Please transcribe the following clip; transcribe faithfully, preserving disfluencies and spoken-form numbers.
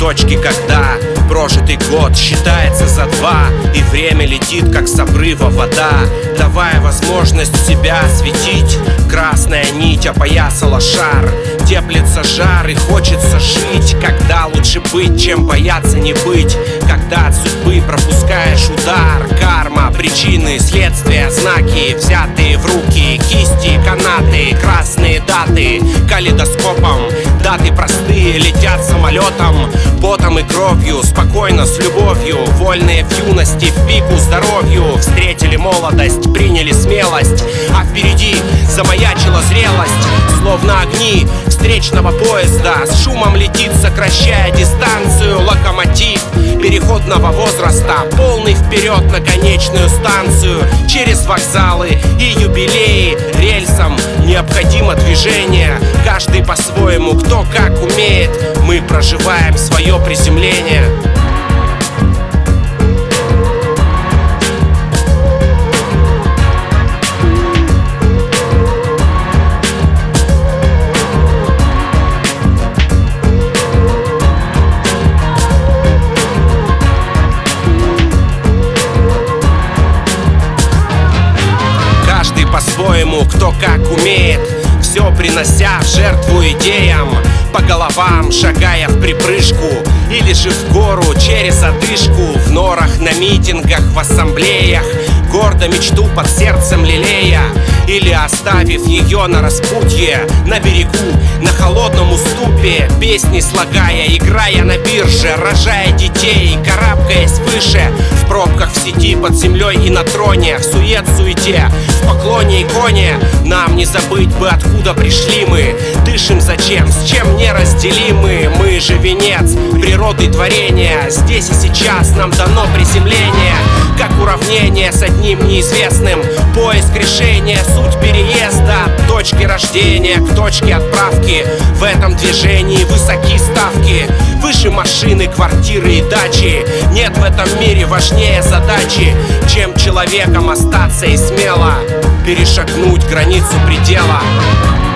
точки, когда прожитый год считается за два, и время летит, как с обрыва вода, давая возможность себя осветить. Красная нить опоясала шар, теплится жар и хочется жить. Когда лучше быть, чем бояться не быть, когда от судьбы пропускаешь удар. Карма, причины, следствия, знаки, взятые в руки, кисти, канаты, красные даты калейдоскопом. Даты простые летят самолетом, потом и кровью, спокойно, с любовью. Вольные в юности, в пику здоровью, встретили молодость, приняли смелость, а впереди замаячила зрелость. Словно огни встречного поезда с шумом летит, сокращая дистанцию, локомотив переходного возраста, полный вперед на конечную станцию. Через вокзалы и юбилеи рельсам необходимо движение. Каждый по-своему, кто как умеет, мы проживаем свое приземление. По-своему, кто как умеет, все принося в жертву идеям. По головам шагая в припрыжку, или же в гору через одышку. В норах, на митингах, в ассамблеях, гордо мечту под сердцем лелея. Или оставив ее на распутье, на берегу, на холодном уступе, песни слагая, играя на бирже, рожая детей, карабкаясь выше. В пробках, в сети, под землей и на троне, в сует-суете, в поклоне иконе. Нам не забыть бы, откуда пришли мы, дышим зачем, с чем неразделимы. Мы же венец природы творения, здесь и сейчас нам дано приземление. Как уравнение с одним неизвестным, поиск решения, суть переезда от точки рождения к точке отправки. В этом движении высоки ставки, выше машины, квартиры и дачи. Нет в этом мире важнее задачи, чем человеком остаться и смело перешагнуть границу предела.